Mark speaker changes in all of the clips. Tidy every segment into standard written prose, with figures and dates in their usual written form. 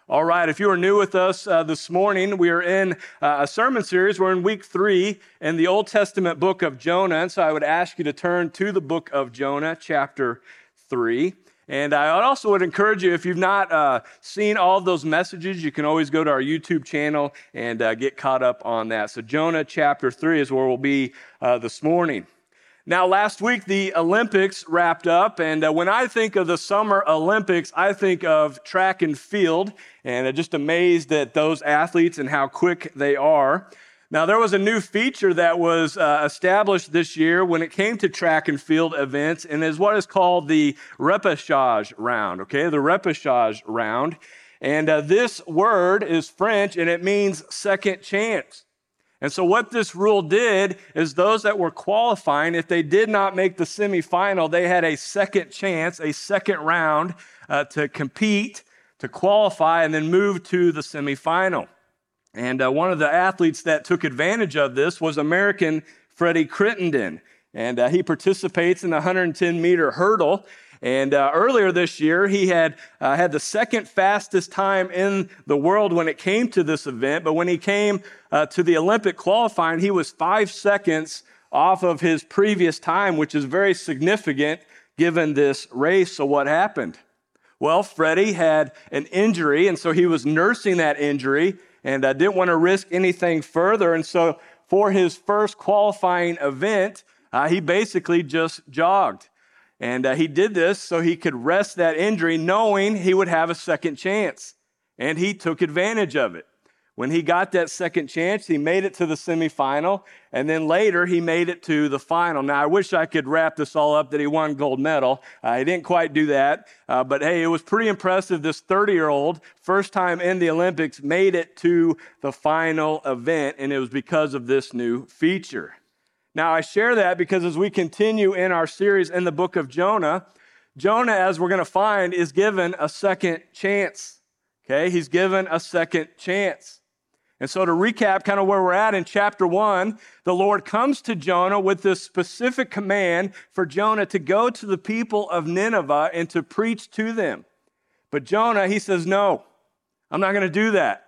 Speaker 1: All right, if you are new with us this morning, we are in a sermon series. We're in week 3 in the Old Testament book of Jonah. And so I would ask you to turn to the book of Jonah, chapter 3. And I also would encourage you, if you've not seen all of those messages, you can always go to our YouTube channel and get caught up on that. So Jonah chapter 3 is where we'll be this morning. Now, last week, the Olympics wrapped up, and when I think of the Summer Olympics, I think of track and field, and I'm just amazed at those athletes and how quick they are. Now, there was a new feature that was established this year when it came to track and field events, and is what is called the repechage round, okay? The repechage round. And this word is French, and it means second chance. And so what this rule did is those that were qualifying, if they did not make the semifinal, they had a second chance, a second round to compete, to qualify, and then move to the semifinal. And one of the athletes that took advantage of this was American Freddie Crittenden. And he participates in the 110-meter hurdle. And earlier this year, he had the second fastest time in the world when it came to this event. But when he came to the Olympic qualifying, he was 5 seconds off of his previous time, which is very significant given this race. So what happened? Well, Freddie had an injury, and so he was nursing that injury and didn't want to risk anything further. And so for his first qualifying event, he basically just jogged. And he did this so he could rest that injury, knowing he would have a second chance. And he took advantage of it. When he got that second chance, he made it to the semifinal, and then later he made it to the final. Now, I wish I could wrap this all up that he won gold medal. He didn't quite do that, but hey, it was pretty impressive. This 30-year-old, first time in the Olympics, made it to the final event, and it was because of this new feature. Now, I share that because as we continue in our series in the book of Jonah, Jonah, as we're going to find, is given a second chance. Okay, he's given a second chance. And so to recap kind of where we're at in chapter 1, the Lord comes to Jonah with this specific command for Jonah to go to the people of Nineveh and to preach to them. But Jonah, he says, no, I'm not going to do that.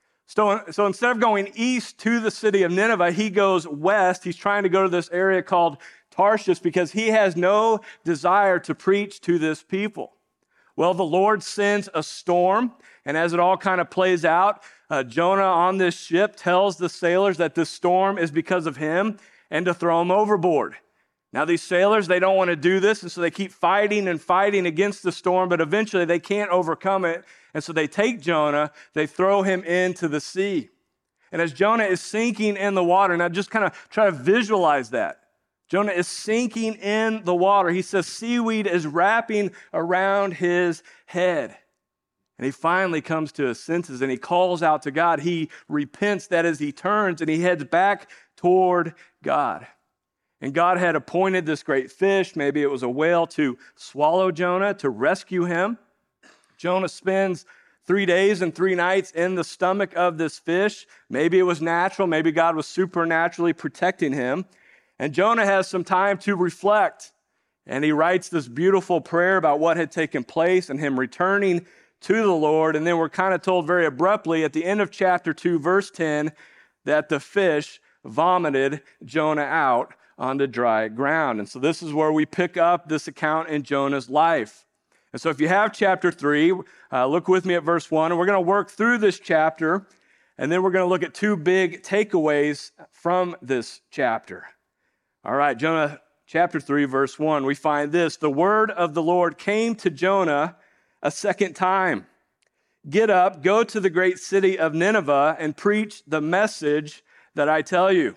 Speaker 1: So instead of going east to the city of Nineveh, he goes west. He's trying to go to this area called Tarshish because he has no desire to preach to this people. Well, the Lord sends a storm, and as it all kind of plays out, Jonah on this ship tells the sailors that this storm is because of him and to throw him overboard. Now, these sailors, they don't want to do this, and so they keep fighting and fighting against the storm, but eventually they can't overcome it. And so they take Jonah, they throw him into the sea. And as Jonah is sinking in the water, now just kind of try to visualize that. Jonah is sinking in the water. He says seaweed is wrapping around his head. And he finally comes to his senses and he calls out to God. He repents, that is, he turns and he heads back toward God. And God had appointed this great fish, maybe it was a whale, to swallow Jonah, to rescue him. Jonah spends 3 days and 3 nights in the stomach of this fish. Maybe it was natural. Maybe God was supernaturally protecting him. And Jonah has some time to reflect. And he writes this beautiful prayer about what had taken place and him returning to the Lord. And then we're kind of told very abruptly at the end of chapter 2, verse 10, that the fish vomited Jonah out onto dry ground. And so this is where we pick up this account in Jonah's life. And so if you have chapter 3, look with me at verse 1, and we're going to work through this chapter, and then we're going to look at 2 big takeaways from this chapter. All right, Jonah chapter 3, verse 1, we find this: the word of the Lord came to Jonah a second time. Get up, go to the great city of Nineveh, and preach the message that I tell you.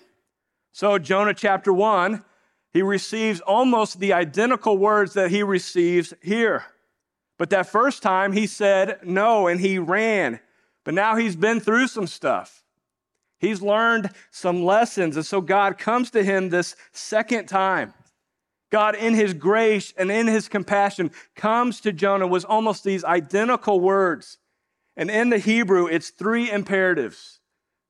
Speaker 1: So Jonah chapter 1, he receives almost the identical words that he receives here. But that first time he said no and he ran. But now he's been through some stuff. He's learned some lessons. And so God comes to him this second time. God, in his grace and in his compassion, comes to Jonah with almost these identical words. And in the Hebrew, it's 3 imperatives,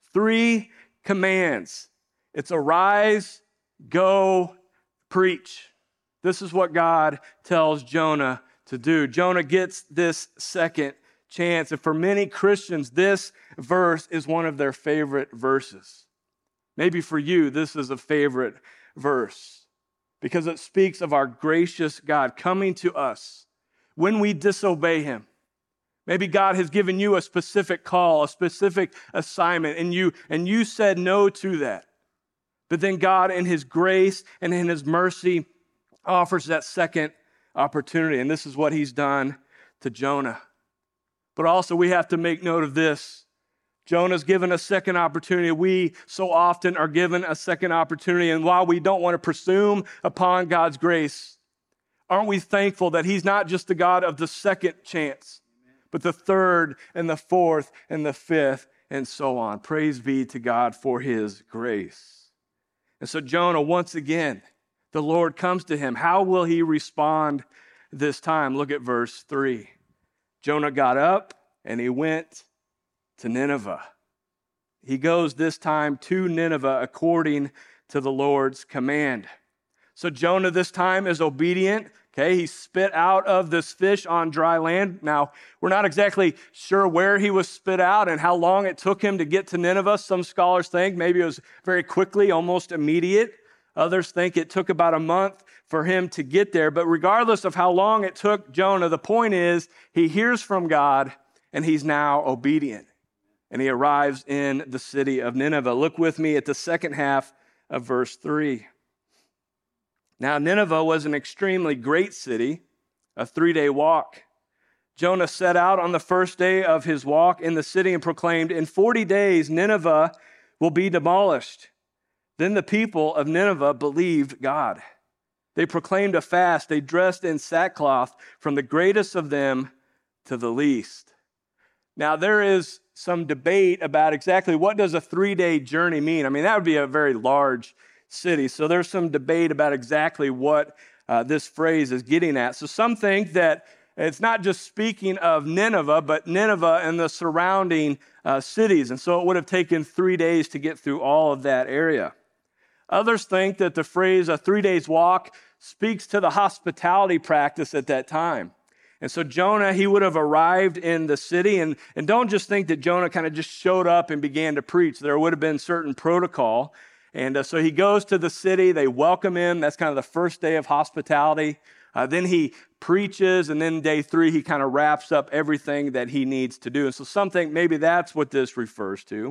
Speaker 1: 3 commands. It's arise, go, preach. This is what God tells Jonah to do. Jonah gets this second chance. And for many Christians, this verse is one of their favorite verses. Maybe for you, this is a favorite verse because it speaks of our gracious God coming to us when we disobey him. Maybe God has given you a specific call, a specific assignment, and you said no to that. But then God, in his grace and in his mercy, offers that second opportunity. And this is what he's done to Jonah. But also we have to make note of this. Jonah's given a second opportunity. We so often are given a second opportunity. And while we don't want to presume upon God's grace, aren't we thankful that he's not just the God of the second chance, but the third and the fourth and the fifth and so on. Praise be to God for his grace. And so Jonah, once again, the Lord comes to him. How will he respond this time? Look at verse 3. Jonah got up and he went to Nineveh. He goes this time to Nineveh according to the Lord's command. So Jonah this time is obedient. Okay, he spit out of this fish on dry land. Now, we're not exactly sure where he was spit out and how long it took him to get to Nineveh. Some scholars think maybe it was very quickly, almost immediate. Others think it took about a month for him to get there. But regardless of how long it took Jonah, the point is he hears from God and he's now obedient. And he arrives in the city of Nineveh. Look with me at the second half of verse 3. Now, Nineveh was an extremely great city, a 3-day walk. Jonah set out on the first day of his walk in the city and proclaimed, "In 40 days, Nineveh will be demolished." Then the people of Nineveh believed God. They proclaimed a fast. They dressed in sackcloth from the greatest of them to the least. Now, there is some debate about exactly what does a 3-day journey mean. I mean, that would be a very large city. So there's some debate about exactly what this phrase is getting at. So some think that it's not just speaking of Nineveh, but Nineveh and the surrounding cities. And so it would have taken 3 days to get through all of that area. Others think that the phrase a 3 days walk speaks to the hospitality practice at that time. And so Jonah, he would have arrived in the city. And don't just think that Jonah kind of just showed up and began to preach. There would have been certain protocol. And so he goes to the city. They welcome him. That's kind of the first day of hospitality. Then he preaches. And then day 3, he kind of wraps up everything that he needs to do. And so some think maybe that's what this refers to.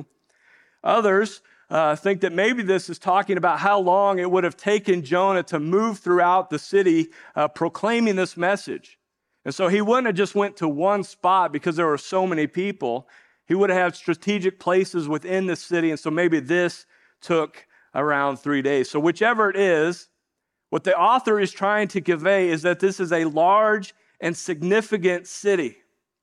Speaker 1: Others think that maybe this is talking about how long it would have taken Jonah to move throughout the city proclaiming this message. And so he wouldn't have just went to one spot because there were so many people. He would have had strategic places within the city. And so maybe this took around 3 days. So whichever it is, what the author is trying to convey is that this is a large and significant city.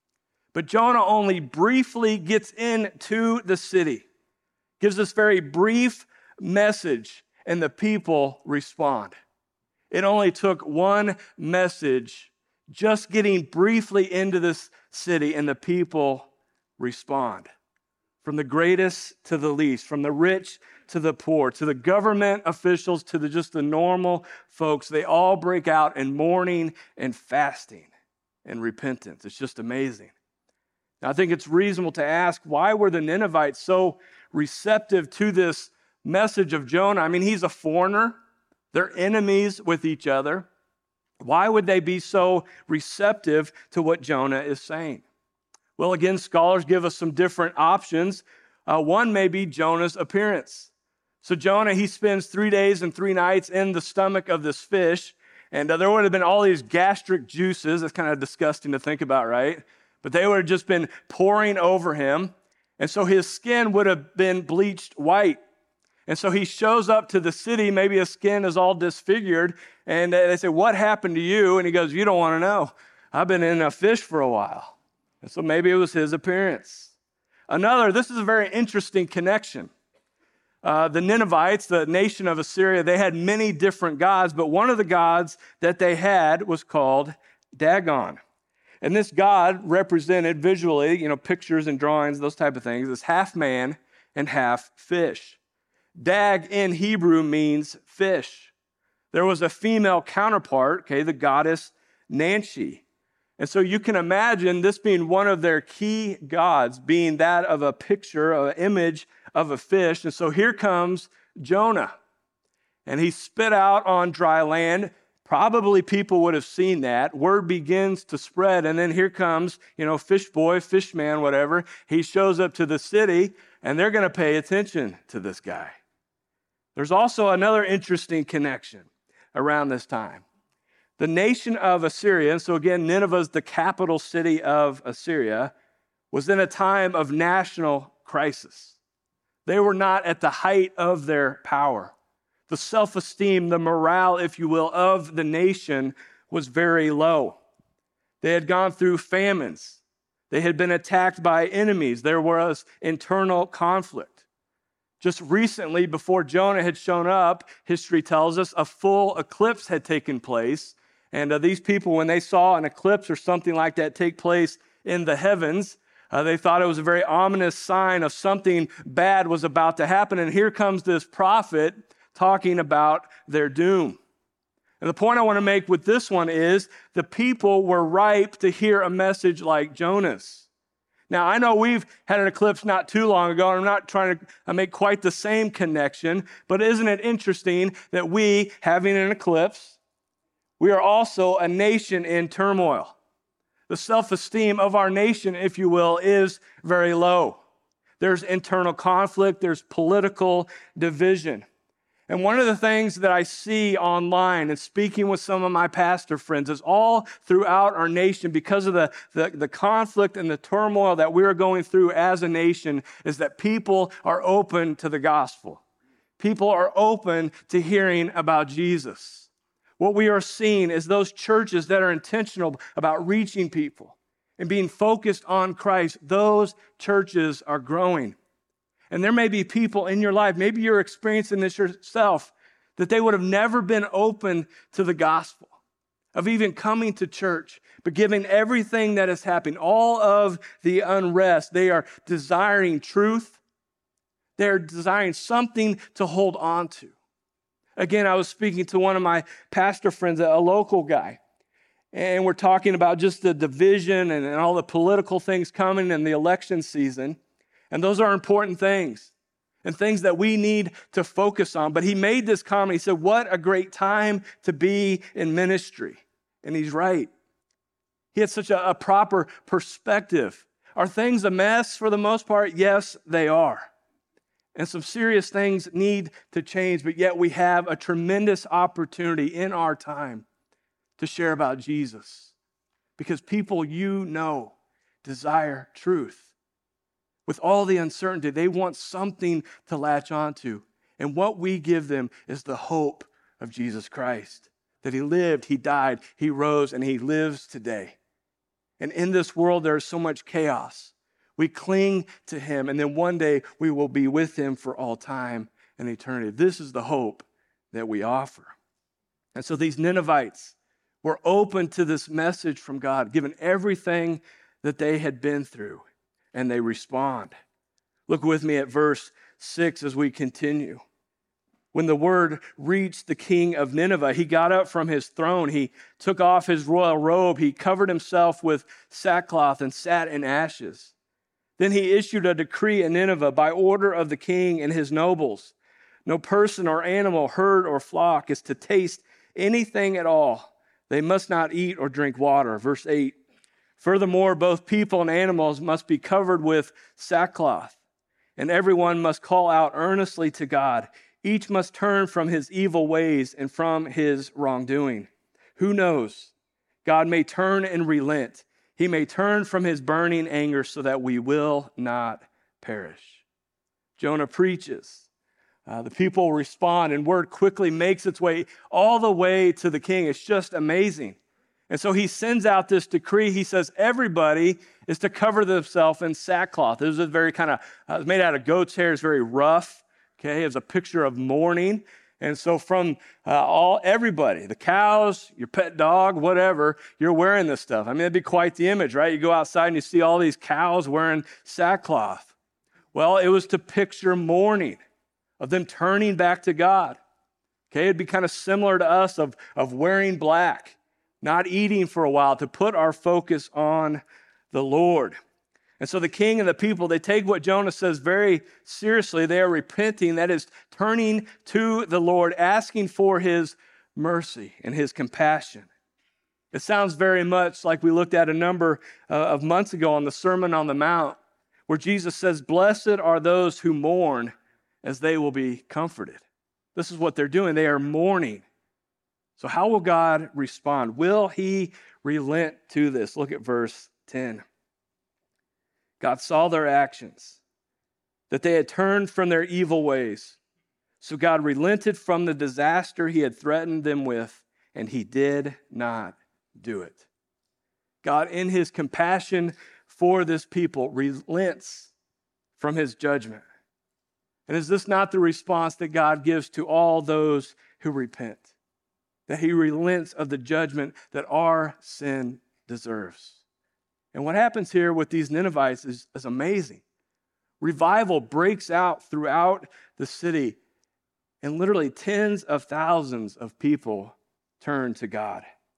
Speaker 1: But Jonah only briefly gets into the city, gives this very brief message, and the people respond. It only took one message, just getting briefly into this city, and the people respond. From the greatest to the least, from the rich to the poor, to the government officials, to just the normal folks, they all break out in mourning and fasting and repentance. It's just amazing. Now, I think it's reasonable to ask, why were the Ninevites so receptive to this message of Jonah? I mean, he's a foreigner. They're enemies with each other. Why would they be so receptive to what Jonah is saying? Well, again, scholars give us some different options. One may be Jonah's appearance. So Jonah, he spends 3 days and 3 nights in the stomach of this fish, and there would have been all these gastric juices. That's kind of disgusting to think about, right? But they would have just been pouring over him, and so his skin would have been bleached white. And so he shows up to the city, maybe his skin is all disfigured, and they say, "What happened to you?" And he goes, "You don't want to know. I've been in a fish for a while." And so maybe it was his appearance. Another, this is a very interesting connection. The Ninevites, the nation of Assyria, they had many different gods, but one of the gods that they had was called Dagon. And this god represented visually, pictures and drawings, those type of things, as half man and half fish. Dag in Hebrew means fish. There was a female counterpart, the goddess Nanshi. And so you can imagine this being one of their key gods, being that of a picture, an image of a fish. And so here comes Jonah. And he's spit out on dry land. Probably people would have seen that. Word begins to spread. And then here comes, fish boy, fish man, whatever. He shows up to the city, and they're going to pay attention to this guy. There's also another interesting connection around this time. The nation of Assyria, and so again, Nineveh's the capital city of Assyria, was in a time of national crisis. They were not at the height of their power. The self-esteem, the morale, if you will, of the nation was very low. They had gone through famines. They had been attacked by enemies. There was internal conflict. Just recently, before Jonah had shown up, history tells us a full eclipse had taken place. And these people, when they saw an eclipse or something like that take place in the heavens, they thought it was a very ominous sign of something bad was about to happen. And here comes this prophet talking about their doom. And the point I want to make with this one is the people were ripe to hear a message like Jonah's. Now, I know we've had an eclipse not too long ago, and I'm not trying to make quite the same connection, but isn't it interesting that we, having an eclipse, we are also a nation in turmoil. The self-esteem of our nation, if you will, is very low. There's internal conflict, there's political division. And one of the things that I see online and speaking with some of my pastor friends is all throughout our nation, because of the conflict and the turmoil that we're going through as a nation, is that people are open to the gospel. People are open to hearing about Jesus. What we are seeing is those churches that are intentional about reaching people and being focused on Christ, those churches are growing. And there may be people in your life, maybe you're experiencing this yourself, that they would have never been open to the gospel, of even coming to church, but given everything that is happening, all of the unrest, they are desiring truth. They're desiring something to hold on to. Again, I was speaking to one of my pastor friends, a local guy, and we're talking about just the division and all the political things coming in the election season. And those are important things and things that we need to focus on. But he made this comment. He said, what a great time to be in ministry. And he's right. He had such a proper perspective. Are things a mess for the most part? Yes, they are. And some serious things need to change, but yet we have a tremendous opportunity in our time to share about Jesus. Because people desire truth. With all the uncertainty, they want something to latch onto. And what we give them is the hope of Jesus Christ. That he lived, he died, he rose, and he lives today. And in this world, there is so much chaos. We cling to him, and then one day we will be with him for all time and eternity. This is the hope that we offer. And so these Ninevites were open to this message from God, given everything that they had been through, and they respond. Look with me at verse 6 as we continue. When the word reached the king of Nineveh, he got up from his throne. He took off his royal robe. He covered himself with sackcloth and sat in ashes. Then he issued a decree in Nineveh by order of the king and his nobles. No person or animal, herd or flock is to taste anything at all. They must not eat or drink water. Verse 8. Furthermore, both people and animals must be covered with sackcloth, and everyone must call out earnestly to God. Each must turn from his evil ways and from his wrongdoing. Who knows? God may turn and relent. He may turn from his burning anger so that we will not perish. Jonah preaches. The people respond, and word quickly makes its way all the way to the king. It's just amazing. And so he sends out this decree. He says everybody is to cover themselves in sackcloth. This is very kind of, it's made out of goat's hair. It's very rough. Okay, it's a picture of mourning. And so from everybody, the cows, your pet dog, whatever, you're wearing this stuff. I mean, it'd be quite the image, right? You go outside and you see all these cows wearing sackcloth. Well, it was to picture mourning, of them turning back to God. Okay, it'd be kind of similar to us of wearing black. not eating for a while, to put our focus on the Lord. And so the king and the people, they take what Jonah says very seriously. They are repenting, that is, turning to the Lord, asking for his mercy and his compassion. It sounds very much like we looked at a number of months ago on the Sermon on the Mount, where Jesus says, "Blessed are those who mourn, as they will be comforted." This is what they're doing. They are mourning. So how will God respond? Will he relent to this? Look at verse 10. God saw their actions, that they had turned from their evil ways. So God relented from the disaster he had threatened them with, and he did not do it. God, in his compassion for this people, relents from his judgment. And is this not the response that God gives to all those who repent? That he relents of the judgment that our sin deserves. And what happens here with these Ninevites is amazing. Revival breaks out throughout the city, and literally tens of thousands of people turn to God.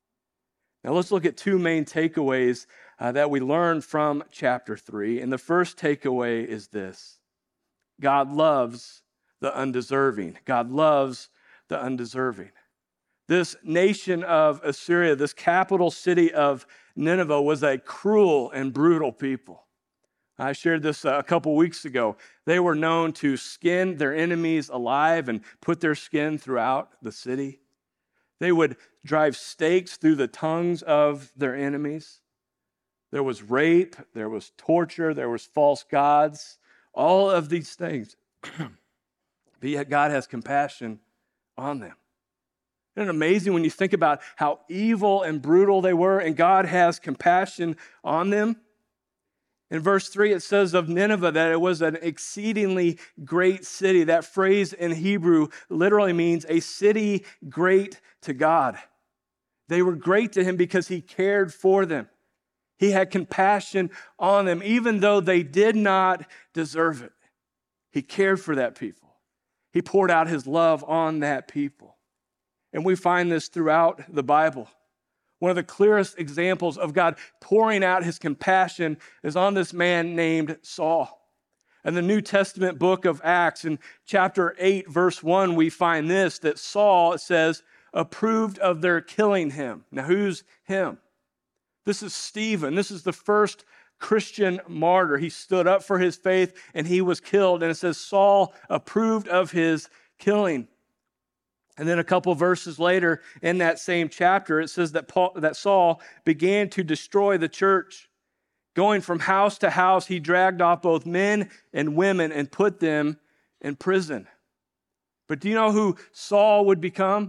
Speaker 1: Now let's look at two main takeaways that we learn from chapter 3. And the first takeaway is this: God loves the undeserving. God loves the undeserving. This nation of Assyria, this capital city of Nineveh, was a cruel and brutal people. I shared this a couple weeks ago. They were known to skin their enemies alive and put their skin throughout the city. They would drive stakes through the tongues of their enemies. There was rape, there was torture, there was false gods, all of these things. But yet God has compassion on them. Isn't it amazing when you think about how evil and brutal they were, and God has compassion on them? In verse 3, it says of Nineveh that it was an exceedingly great city. That phrase in Hebrew literally means a city great to God. They were great to him because he cared for them. He had compassion on them, even though they did not deserve it. He cared for that people. He poured out his love on that people. And we find this throughout the Bible. One of the clearest examples of God pouring out his compassion is on this man named Saul. In the New Testament book of Acts, in chapter 8, verse 1, we find this, that Saul, it says, approved of their killing him. Now, who's him? This is Stephen. This is the first Christian martyr. He stood up for his faith and he was killed. And it says Saul approved of his killing. And then a couple verses later in that same chapter, it says that Saul began to destroy the church. Going from house to house, he dragged off both men and women and put them in prison. But do you know who Saul would become?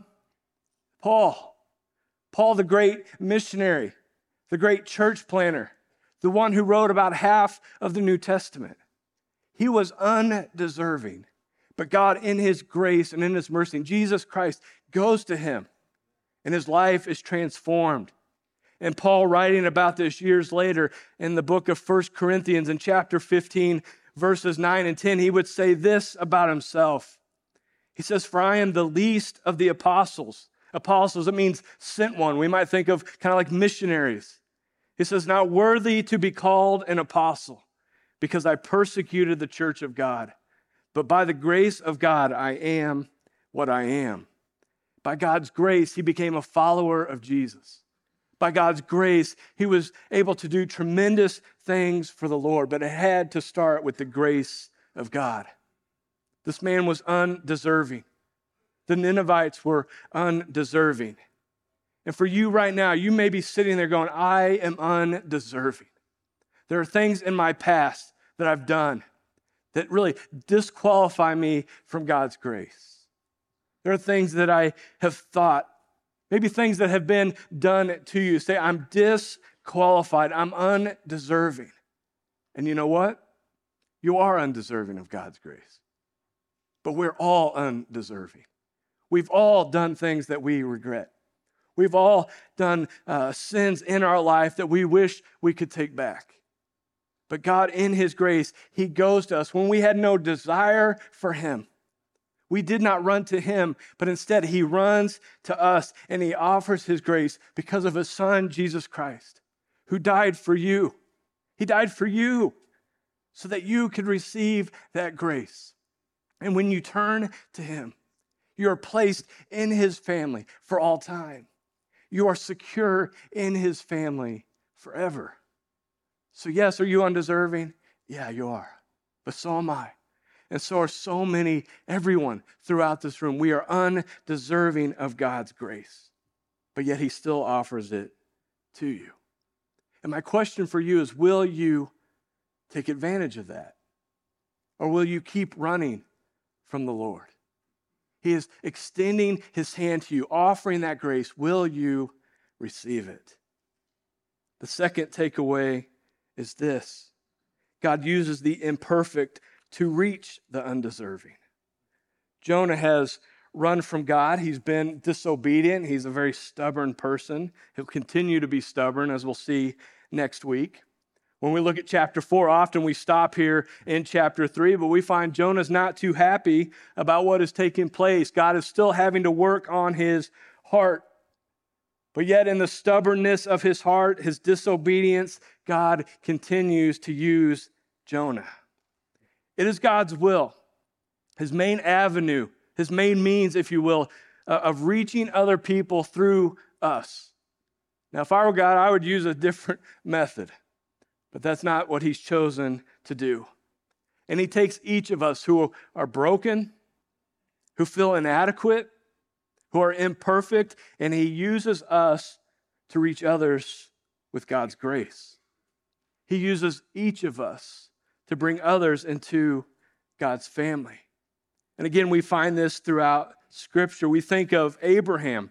Speaker 1: Paul. Paul, the great missionary, the great church planner, the one who wrote about half of the New Testament. He was undeserving. But God, in his grace and in his mercy, Jesus Christ goes to him, and his life is transformed. And Paul, writing about this years later in the book of 1 Corinthians, in chapter 15, verses 9 and 10, he would say this about himself. He says, "For I am the least of the apostles." Apostles, it means sent one. We might think of kind of like missionaries. He says, "Not worthy to be called an apostle, because I persecuted the church of God. But by the grace of God, I am what I am." By God's grace, he became a follower of Jesus. By God's grace, he was able to do tremendous things for the Lord, but it had to start with the grace of God. This man was undeserving. The Ninevites were undeserving. And for you right now, you may be sitting there going, "I am undeserving. There are things in my past that I've done that really disqualify me from God's grace. There are things that I have thought, maybe things that have been done to you. Say, I'm disqualified, I'm undeserving." And you know what? You are undeserving of God's grace. But we're all undeserving. We've all done things that we regret. We've all done sins in our life that we wish we could take back. But God, in his grace, he goes to us when we had no desire for him, We did not run to him, but instead he runs to us and he offers his grace because of his son, Jesus Christ, who died for you. He died for you so that you could receive that grace. And when you turn to him, you are placed in his family for all time. You are secure in his family forever. So yes, are you undeserving? Yeah, you are. But so am I. And so are so many, everyone throughout this room. We are undeserving of God's grace, but yet he still offers it to you. And my question for you is, will you take advantage of that? Or will you keep running from the Lord? He is extending his hand to you, offering that grace. Will you receive it? The second takeaway is this: God uses the imperfect to reach the undeserving. Jonah has run from God. He's been disobedient. He's a very stubborn person. He'll continue to be stubborn, as we'll see next week. When we look at chapter 4, often we stop here in chapter 3, but we find Jonah's not too happy about what is taking place. God is still having to work on his heart. But yet in the stubbornness of his heart, his disobedience, God continues to use Jonah. It is God's will, his main avenue, his main means, if you will, of reaching other people through us. Now, if I were God, I would use a different method, but that's not what he's chosen to do. And he takes each of us who are broken, who feel inadequate, who are imperfect, and he uses us to reach others with God's grace. He uses each of us to bring others into God's family. And again, we find this throughout Scripture. We think of Abraham.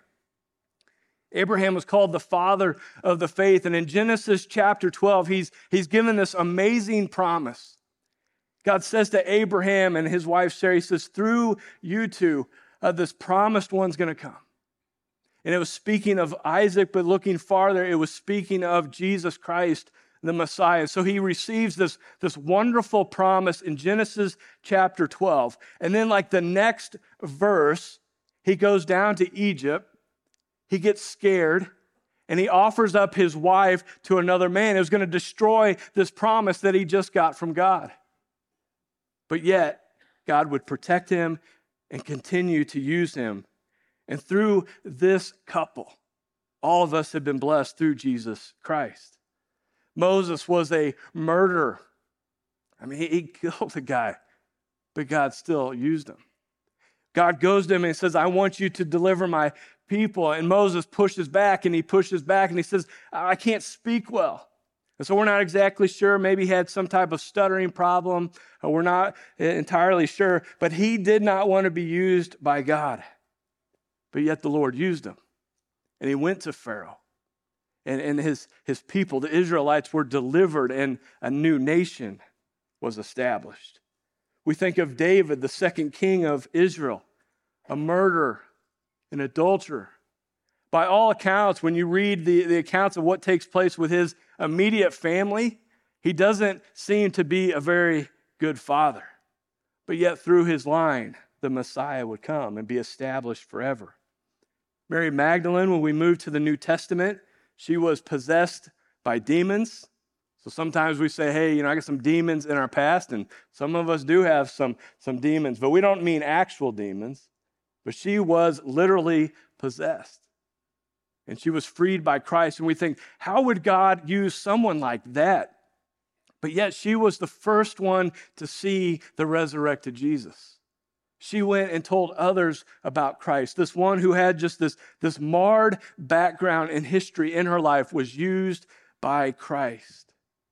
Speaker 1: Abraham was called the father of the faith. And in Genesis chapter 12, he's given this amazing promise. God says to Abraham and his wife Sarah, he says, through you two, this promised one's going to come. And it was speaking of Isaac, but looking farther, it was speaking of Jesus Christ, the Messiah. So he receives this wonderful promise in Genesis chapter 12. And then like the next verse, he goes down to Egypt. He gets scared and he offers up his wife to another man. It was going to destroy this promise that he just got from God. But yet, God would protect him and continue to use him. And through this couple, all of us have been blessed through Jesus Christ. Moses was a murderer. I mean, he killed a guy, but God still used him. God goes to him and he says, I want you to deliver my people. And Moses pushes back and he pushes back and he says, I can't speak well. And so we're not exactly sure. Maybe he had some type of stuttering problem. We're not entirely sure. But he did not want to be used by God. But yet the Lord used him. And he went to Pharaoh. And his people, the Israelites, were delivered and a new nation was established. We think of David, the second king of Israel, a murderer, an adulterer. By all accounts, when you read the accounts of what takes place with his immediate family, he doesn't seem to be a very good father. But yet through his line, the Messiah would come and be established forever. Mary Magdalene, when we move to the New Testament, she was possessed by demons. So sometimes we say, hey, I got some demons in our past, and some of us do have some demons, but we don't mean actual demons. But she was literally possessed. And she was freed by Christ. And we think, how would God use someone like that? But yet she was the first one to see the resurrected Jesus. She went and told others about Christ. This one who had just this marred background in history in her life was used by Christ.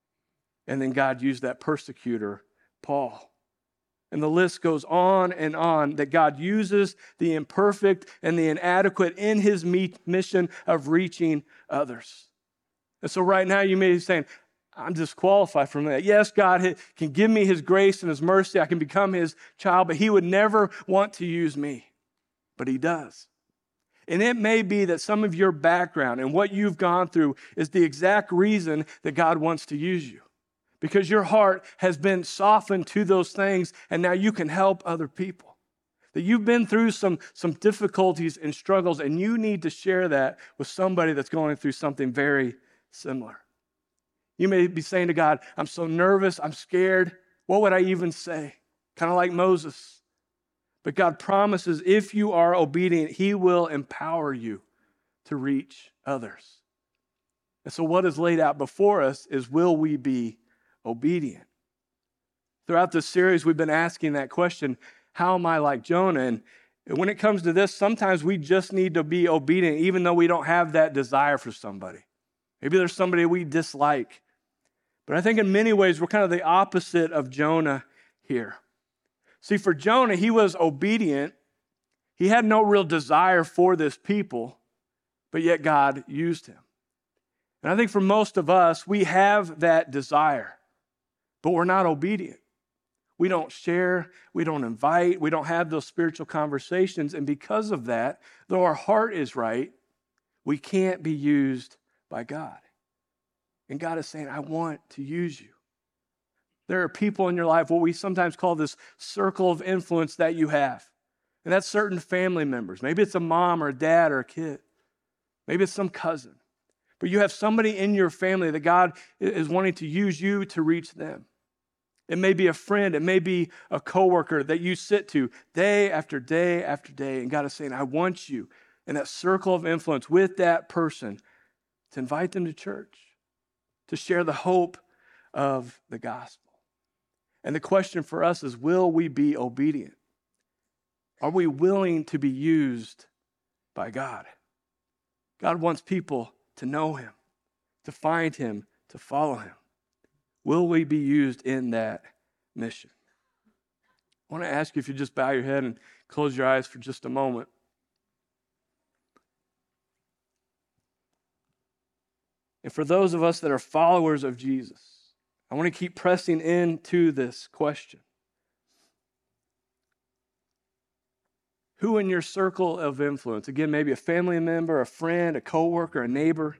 Speaker 1: And then God used that persecutor, Paul. And the list goes on, that God uses the imperfect and the inadequate in his mission of reaching others. And so right now you may be saying, I'm disqualified from that. Yes, God can give me his grace and his mercy. I can become his child, but he would never want to use me. But he does. And it may be that some of your background and what you've gone through is the exact reason that God wants to use you. Because your heart has been softened to those things, and now you can help other people. that you've been through some difficulties and struggles, and you need to share that with somebody that's going through something very similar. You may be saying to God, I'm so nervous, I'm scared. What would I even say? Kind of like Moses. But God promises if you are obedient, he will empower you to reach others. And so what is laid out before us is, will we be obedient? Throughout this series, we've been asking that question, how am I like Jonah? And when it comes to this, sometimes we just need to be obedient, even though we don't have that desire for somebody. Maybe there's somebody we dislike. But I think in many ways, we're kind of the opposite of Jonah here. See, for Jonah, he was obedient. He had no real desire for this people, but yet God used him. And I think for most of us, we have that desire, but we're not obedient. We don't share, we don't invite, we don't have those spiritual conversations. And because of that, though our heart is right, we can't be used by God. And God is saying, I want to use you. There are people in your life, what we sometimes call this circle of influence that you have. And that's certain family members. Maybe it's a mom or a dad or a kid. Maybe it's some cousin. But you have somebody in your family that God is wanting to use you to reach them. It may be a friend. It may be a coworker that you sit to day after day after day. And God is saying, I want you in that circle of influence with that person to invite them to church, to share the hope of the gospel. And the question for us is, will we be obedient? Are we willing to be used by God? God wants people to know him, to find him, to follow him. Will we be used in that mission? I want to ask you if you just bow your head and close your eyes for just a moment. And for those of us that are followers of Jesus, I want to keep pressing into this question. Who in your circle of influence, again, maybe a family member, a friend, a coworker, a neighbor,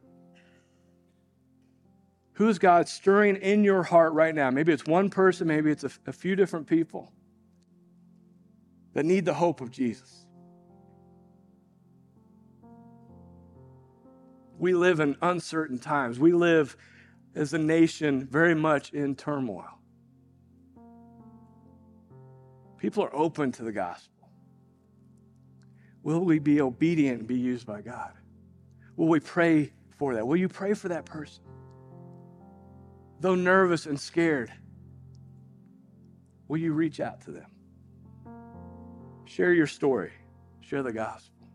Speaker 1: who is God stirring in your heart right now? Maybe it's one person, maybe it's a few different people that need the hope of Jesus. We live in uncertain times. We live as a nation very much in turmoil. People are open to the gospel. Will we be obedient and be used by God? Will we pray for that? Will you pray for that person? Though nervous and scared, will you reach out to them? Share your story. Share the gospel.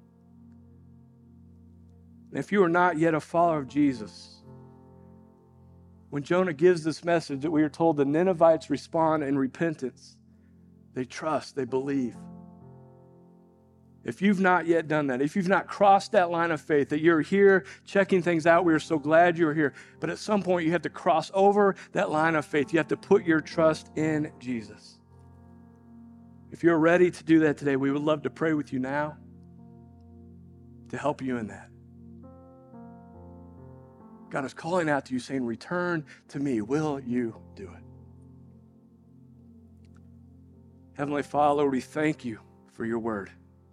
Speaker 1: And if you are not yet a follower of Jesus, when Jonah gives this message that we are told the Ninevites respond in repentance, they trust, they believe. If you've not yet done that, if you've not crossed that line of faith, that you're here checking things out, we are so glad you're here. But at some point, you have to cross over that line of faith. You have to put your trust in Jesus. If you're ready to do that today, we would love to pray with you now to help you in that. God is calling out to you saying, return to me. Will you do it? Heavenly Father, Lord, we thank you for your word.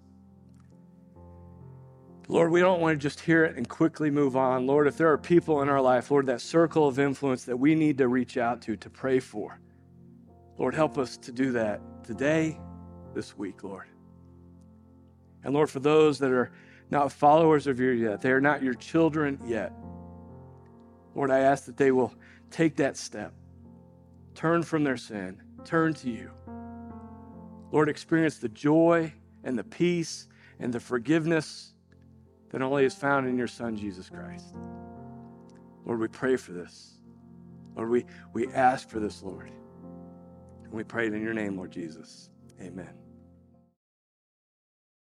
Speaker 1: Lord, we don't want to just hear it and quickly move on. Lord, if there are people in our life, Lord, that circle of influence that we need to reach out to pray for, Lord, help us to do that today, this week, Lord. And Lord, for those that are not followers of yours yet, they are not your children yet, Lord, I ask that they will take that step, turn from their sin, turn to you. Lord, experience the joy and the peace and the forgiveness that only is found in your Son, Jesus Christ. Lord, we pray for this. Lord, we ask for this, Lord. And we pray it in your name, Lord Jesus. Amen.